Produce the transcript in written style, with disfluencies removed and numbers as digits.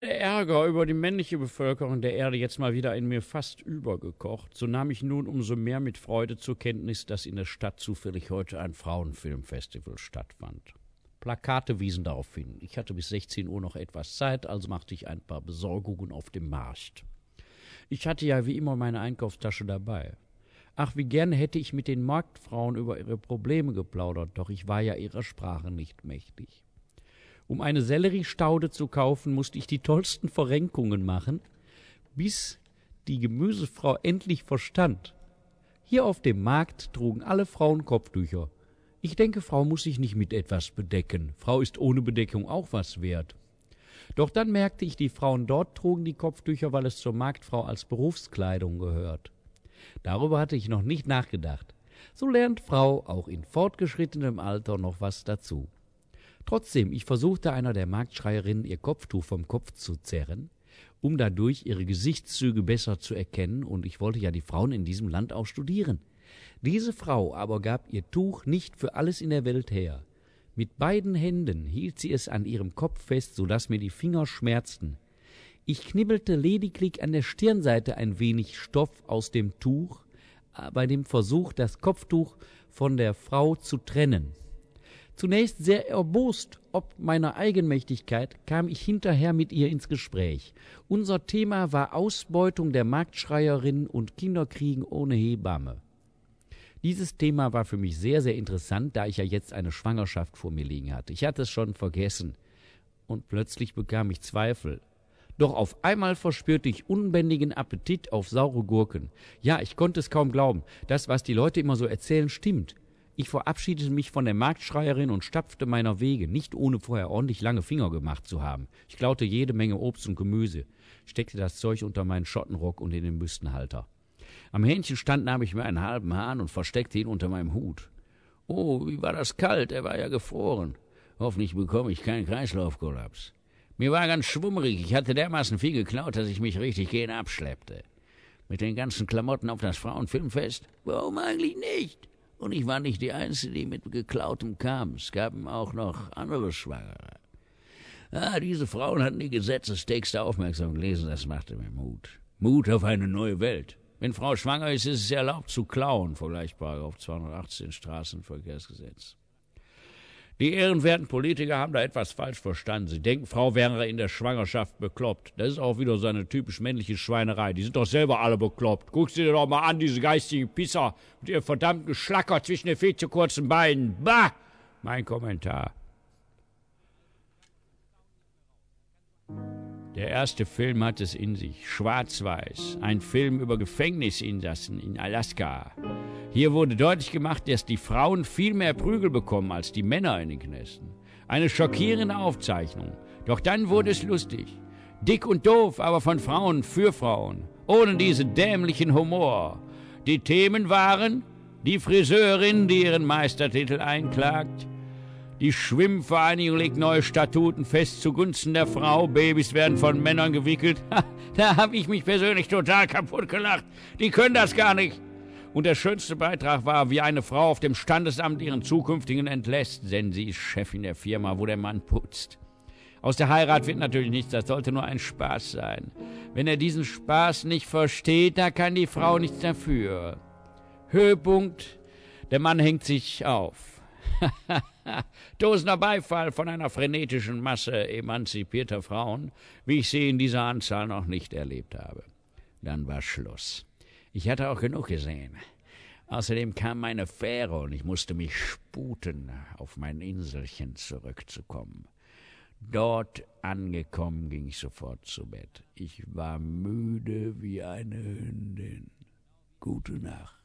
Der Ärger über die männliche Bevölkerung der Erde jetzt mal wieder in mir fast übergekocht, so nahm ich nun umso mehr mit Freude zur Kenntnis, dass in der Stadt zufällig heute ein Frauenfilmfestival stattfand. Plakate wiesen darauf hin. Ich hatte bis 16 Uhr noch etwas Zeit, also machte ich ein paar Besorgungen auf dem Markt. Ich hatte ja wie immer meine Einkaufstasche dabei. Ach, wie gerne hätte ich mit den Marktfrauen über ihre Probleme geplaudert, doch ich war ja ihrer Sprache nicht mächtig. Um eine Selleriestaude zu kaufen, musste ich die tollsten Verrenkungen machen, bis die Gemüsefrau endlich verstand. Hier auf dem Markt trugen alle Frauen Kopftücher. Ich denke, Frau muss sich nicht mit etwas bedecken. Frau ist ohne Bedeckung auch was wert. Doch dann merkte ich, die Frauen dort trugen die Kopftücher, weil es zur Marktfrau als Berufskleidung gehört. Darüber hatte ich noch nicht nachgedacht. So lernt Frau auch in fortgeschrittenem Alter noch was dazu. Trotzdem, ich versuchte einer der Marktschreierinnen ihr Kopftuch vom Kopf zu zerren, um dadurch ihre Gesichtszüge besser zu erkennen, und ich wollte ja die Frauen in diesem Land auch studieren. Diese Frau aber gab ihr Tuch nicht für alles in der Welt her. Mit beiden Händen hielt sie es an ihrem Kopf fest, so daß mir die Finger schmerzten. Ich knibbelte lediglich an der Stirnseite ein wenig Stoff aus dem Tuch, bei dem Versuch, das Kopftuch von der Frau zu trennen. Zunächst sehr erbost ob meiner Eigenmächtigkeit kam ich hinterher mit ihr ins Gespräch. Unser Thema war Ausbeutung der Marktschreierin und Kinderkriegen ohne Hebamme. Dieses Thema war für mich sehr, sehr interessant, da ich ja jetzt eine Schwangerschaft vor mir liegen hatte. Ich hatte es schon vergessen und plötzlich bekam ich Zweifel. Doch auf einmal verspürte ich unbändigen Appetit auf saure Gurken. Ja, ich konnte es kaum glauben. Das, was die Leute immer so erzählen, stimmt. Ich verabschiedete mich von der Marktschreierin und stapfte meiner Wege, nicht ohne vorher ordentlich lange Finger gemacht zu haben. Ich klaute jede Menge Obst und Gemüse, steckte das Zeug unter meinen Schottenrock und in den Büstenhalter. Am Hähnchenstand nahm ich mir einen halben Hahn und versteckte ihn unter meinem Hut. Oh, wie war das kalt, er war ja gefroren. Hoffentlich bekomme ich keinen Kreislaufkollaps. Mir war ganz schwummerig, ich hatte dermaßen viel geklaut, dass ich mich richtig gehen abschleppte. Mit den ganzen Klamotten auf das Frauenfilmfest? Warum eigentlich nicht? Und ich war nicht die Einzige, die mit Geklautem kam. Es gab auch noch andere Schwangere. Diese Frauen hatten die Gesetzestexte aufmerksam gelesen, das machte mir Mut. Mut auf eine neue Welt. Wenn Frau schwanger ist, ist es erlaubt zu klauen, vergleich § 218 Straßenverkehrsgesetz. Die ehrenwerten Politiker haben da etwas falsch verstanden. Sie denken, Frau wäre in der Schwangerschaft bekloppt. Das ist auch wieder so eine typisch männliche Schweinerei. Die sind doch selber alle bekloppt. Guck sie dir doch mal an, diese geistigen Pisser mit ihrem verdammten Schlacker zwischen den viel zu kurzen Beinen. Bah! Mein Kommentar. Der erste Film hat es in sich. Schwarz-Weiß. Ein Film über Gefängnisinsassen in Alaska. Hier wurde deutlich gemacht, dass die Frauen viel mehr Prügel bekommen als die Männer in den Knästen. Eine schockierende Aufzeichnung. Doch dann wurde es lustig. Dick und doof, aber von Frauen für Frauen. Ohne diesen dämlichen Humor. Die Themen waren die Friseurin, die ihren Meistertitel einklagt. Die Schwimmvereinigung legt neue Statuten fest zugunsten der Frau. Babys werden von Männern gewickelt. Da habe ich mich persönlich total kaputt gelacht. Die können das gar nicht. Und der schönste Beitrag war, wie eine Frau auf dem Standesamt ihren zukünftigen entlässt, denn sie ist Chefin der Firma, wo der Mann putzt. Aus der Heirat wird natürlich nichts, das sollte nur ein Spaß sein. Wenn er diesen Spaß nicht versteht, da kann die Frau nichts dafür. Höhepunkt, der Mann hängt sich auf. Tosender Beifall von einer frenetischen Masse emanzipierter Frauen, wie ich sie in dieser Anzahl noch nicht erlebt habe. Dann war Schluss. Ich hatte auch genug gesehen. Außerdem kam meine Fähre und ich musste mich sputen, auf mein Inselchen zurückzukommen. Dort angekommen ging ich sofort zu Bett. Ich war müde wie eine Hündin. Gute Nacht.